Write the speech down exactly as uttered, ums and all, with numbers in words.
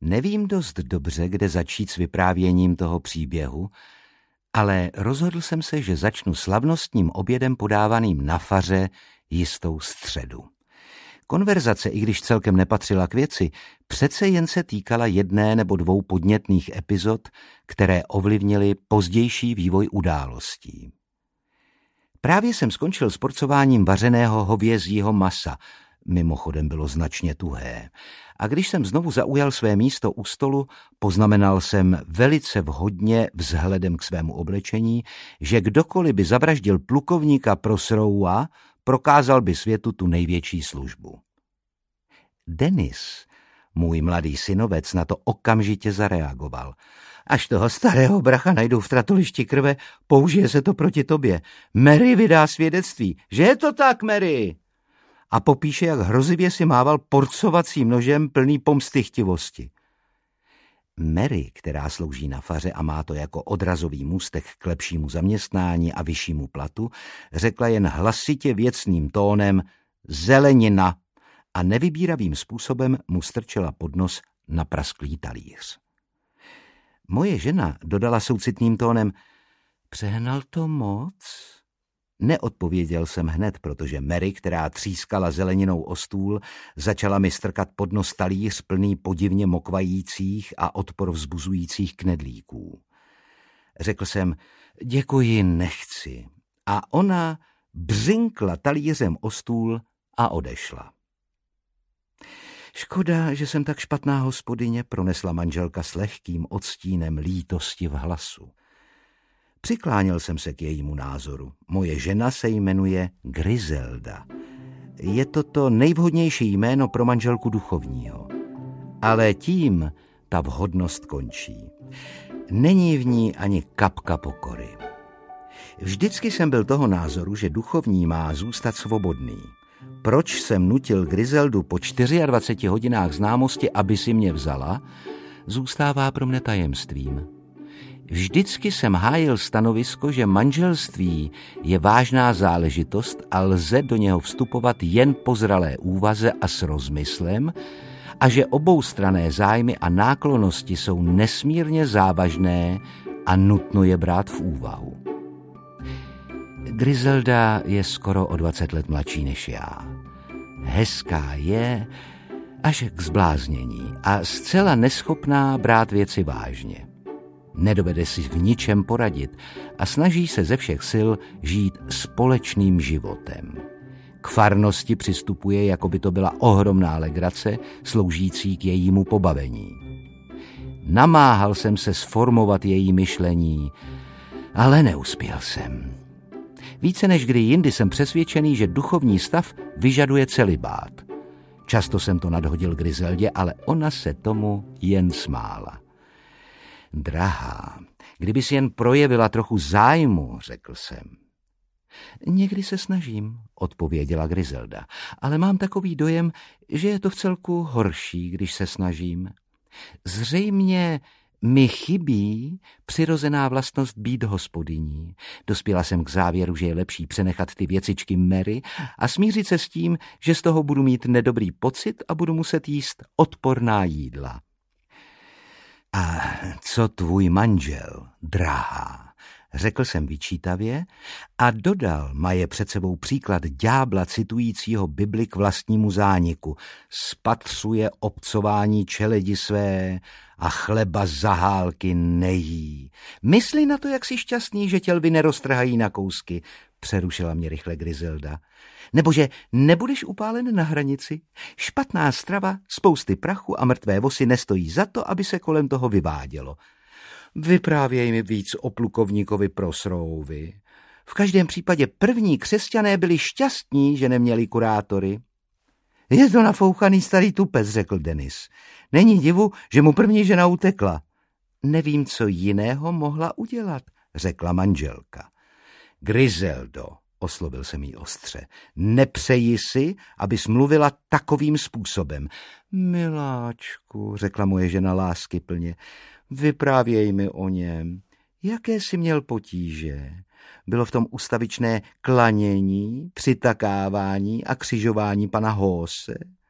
Nevím dost dobře, kde začít s vyprávěním toho příběhu, ale rozhodl jsem se, že začnu slavnostním obědem podávaným na faře jistou středu. Konverzace, i když celkem nepatřila k věci, přece jen se týkala jedné nebo dvou podnětných epizod, které ovlivnily pozdější vývoj událostí. Právě jsem skončil s porcováním vařeného hovězího masa, mimochodem bylo značně tuhé, a když jsem znovu zaujal své místo u stolu, poznamenal jsem velice vhodně vzhledem k svému oblečení, že kdokoliv by zavraždil plukovníka Prosroua, prokázal by světu tu největší službu. Denis, můj mladý synovec, na to okamžitě zareagoval. Až toho starého bracha najdou v tratulišti krve, použije se to proti tobě. Mary vydá svědectví. Že je to tak, Mary? A popíše, jak hrozivě si mával porcovacím nožem plný pomsty chtivosti. Mary, která slouží na faře a má to jako odrazový můstek k lepšímu zaměstnání a vyššímu platu, řekla jen hlasitě věcným tónem zelenina a nevybíravým způsobem mu strčela pod nos naprasklý talíř. Moje žena dodala soucitným tónem, přehnal to moc? Neodpověděl jsem hned, protože Mary, která třískala zeleninou o stůl, začala mi strkat pod nos talíř plný podivně mokvajících a odpor vzbuzujících knedlíků. Řekl jsem, děkuji, nechci. A ona břinkla talířem o stůl a odešla. Škoda, že jsem tak špatná hospodyně, pronesla manželka s lehkým odstínem lítosti v hlasu. Přikláněl jsem se k jejímu názoru. Moje žena se jmenuje Griselda. Je to to nejvhodnější jméno pro manželku duchovního. Ale tím ta vhodnost končí. Není v ní ani kapka pokory. Vždycky jsem byl toho názoru, že duchovní má zůstat svobodný. Proč jsem nutil Griseldu po dvaceti čtyřech hodinách známosti, aby si mě vzala, zůstává pro mne tajemstvím. Vždycky jsem hájil stanovisko, že manželství je vážná záležitost a lze do něho vstupovat jen po zralé úvaze a s rozmyslem a že oboustranné zájmy a náklonnosti jsou nesmírně závažné a nutno je brát v úvahu. Griselda je skoro o dvacet let mladší než já. Hezká je až k zbláznění a zcela neschopná brát věci vážně. Nedovede si v ničem poradit a snaží se ze všech sil žít společným životem. K farnosti přistupuje, jako by to byla ohromná legrace, sloužící k jejímu pobavení. Namáhal jsem se sformovat její myšlení, ale neuspěl jsem. Více než kdy jindy jsem přesvědčený, že duchovní stav vyžaduje celibát. Často jsem to nadhodil Griseldě, ale ona se tomu jen smála. Drahá, kdybys jen projevila trochu zájmu, řekl jsem. Někdy se snažím, odpověděla Griselda, ale mám takový dojem, že je to vcelku horší, když se snažím. Zřejmě mi chybí přirozená vlastnost být hospodyní. Dospěla jsem k závěru, že je lepší přenechat ty věcičky Mary a smířit se s tím, že z toho budu mít nedobrý pocit a budu muset jíst odporná jídla. A co tvůj manžel, drahá, řekl jsem vyčítavě a dodal, maje před sebou příklad ďábla citujícího Bibli k vlastnímu zániku. Spatřuje obcování čeledi své a chleba z zahálky nejí. Mysli na to, jak jsi šťastný, že tě lvy neroztrhají na kousky, přerušila mě rychle Griselda. Nebo že nebudeš upálen na hranici? Špatná strava, spousty prachu a mrtvé vosy nestojí za to, aby se kolem toho vyvádělo. Vyprávěj mi víc o plukovníkovi Prosrouovi. V každém případě první křesťané byli šťastní, že neměli kurátory. Je to nafouchaný starý tupec, řekl Denis. Není divu, že mu první žena utekla. Nevím, co jiného mohla udělat, řekla manželka. Griseldo, oslovil jsem jí ostře, nepřeji si, abys mluvila takovým způsobem. Miláčku, řekla moje žena láskyplně, vyprávěj mi o něm. Jaké jsi měl potíže? Bylo v tom ustavičné klanění, přitakávání a křižování pana Hóse?